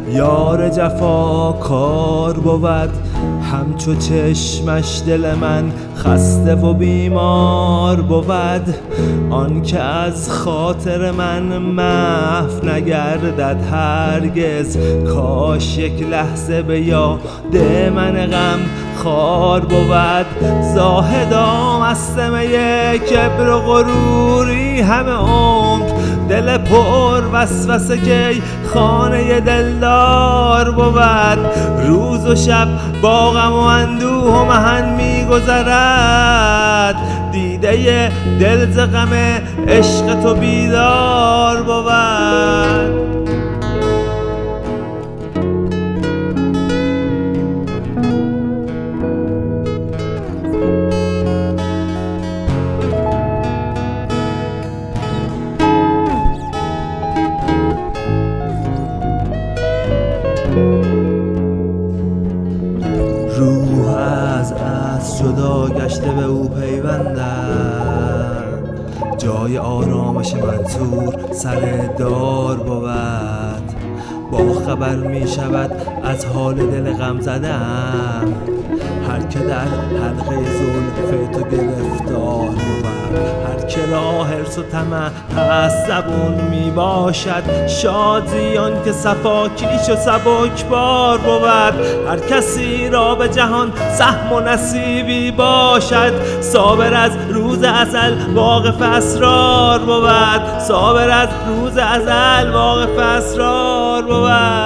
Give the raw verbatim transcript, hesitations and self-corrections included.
یار جفا کار بود، همچو چشمش دل من خسته و بیمار بود. آن که از خاطر من محو نگردد هرگز، کاش یک لحظه به یاد من غم خار بود. زاهدا مست می کبر و غروری همه عمر، دل پر وسوسه کی خانه دلدار بود. روز و شب با غم و اندوه و محن میگذرد، دیده دل ز غم عشق تو بیدار بود. روح از از جدا گشته به او پیوندد، جای آرامش منصور سر دار بود. با خبر می شود از حال دل غم زدم، هر که در حلقه زلف تو گرفتار بود. هر که را حرص و طمع هست زبون می باشد، شادی آن که صفا کیش و سبک بار بود. هر کسی را به جهان سهم و نصیبی باشد، صابر از روز ازل واقف اسرار بود. صابر از روز ازل واقف اسرار بود.